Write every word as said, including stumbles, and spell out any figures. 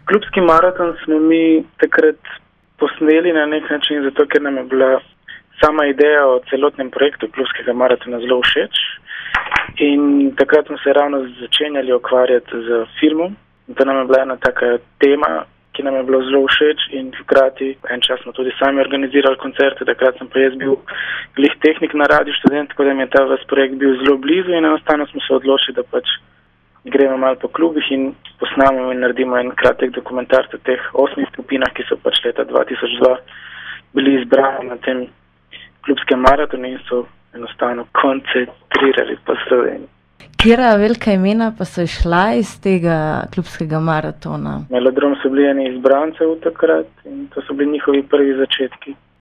Klubski maraton smo mi takrat posneli na nek način, zato ker nam je bila sama ideja o celotnem projektu klubskega maratona zelo všeč. In takrat smo se ravno začenjali ukvarjati z filmom. In to nam je bila ena taka tema, ki nam je bilo zelo všeč in hkrati en čas smo tudi sami organizirali koncerte. Takrat sem pa jaz bil glih tehnik na Radiu Študent, tako da mi je ta vas projekt bil zelo blizu in enostavno smo se odločili, da pač gremo malo po klubih in posnamemo in naredimo en kratek dokumentarc o teh osmih skupinah, ki so pač leta dva tisoč dva bili izbrani na tem klubskem maratonu in so enostavno koncentrirali po Sloveniji. Katera velika imena pa so išla iz tega klubskega maratona? Melodrom so bili eni izbrancev takrat in to so bili njihovi prvi začetki.